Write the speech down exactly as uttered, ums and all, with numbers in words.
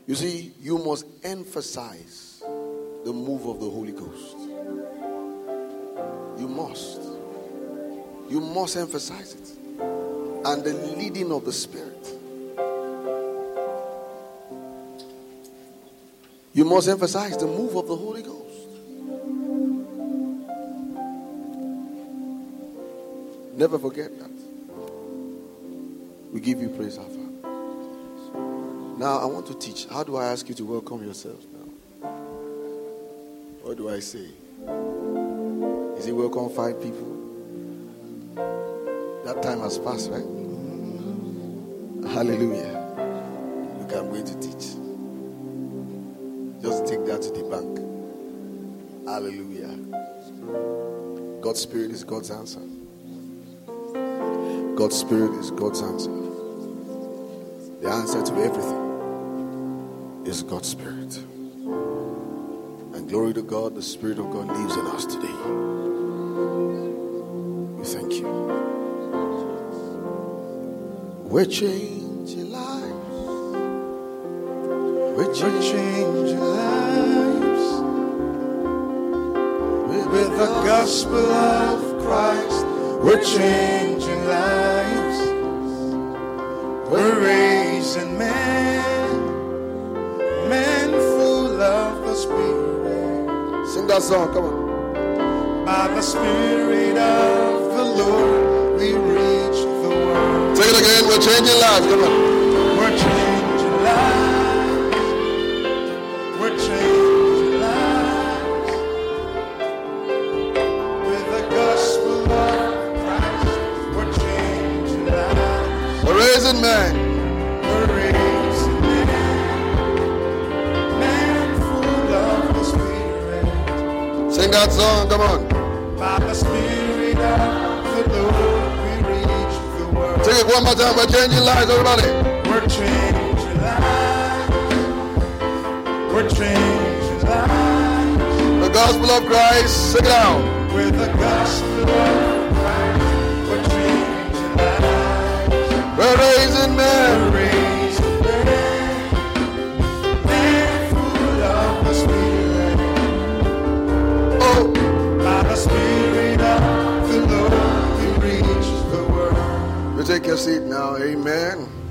You see, you must emphasize the move of the Holy Ghost. You must. You must emphasize it. And the leading of the Spirit. You must emphasize the move of the Holy Ghost. Never forget that. We give you praise, our Father. Now I want to teach. How do I ask you to welcome yourself now? What do I say? Is it welcome five people? That time has passed, right? Hallelujah. Look, I'm going to teach. Just take that to the bank. Hallelujah. God's Spirit is God's answer. God's Spirit is God's answer. The answer to everything is God's Spirit. And glory to God, the Spirit of God lives in us today. We thank you. We're changing lives. We're changing lives. With the gospel of Christ, we're changing lives. We're raising men, men full of the Spirit. Sing that song, come on. By the Spirit of the Lord, we reach the world. Say it again, we're changing lives, come on. We're changing lives. We're changing lives. With the gospel of Christ, we're changing lives. We're raising men. We're raising men. Men full of the Spirit. Sing that song, come on. By the Spirit of the Lord, we reach the world. Sing it one more time. We're changing lives, everybody. We're changing lives. We're changing lives. The gospel of Christ, sing it out. With the gospel of Christ, we're changing lives. We're raising men. We're raising men. Men full of the Spirit. Oh. By the Spirit of the Lord, we reach the world. You take your seat now. Amen.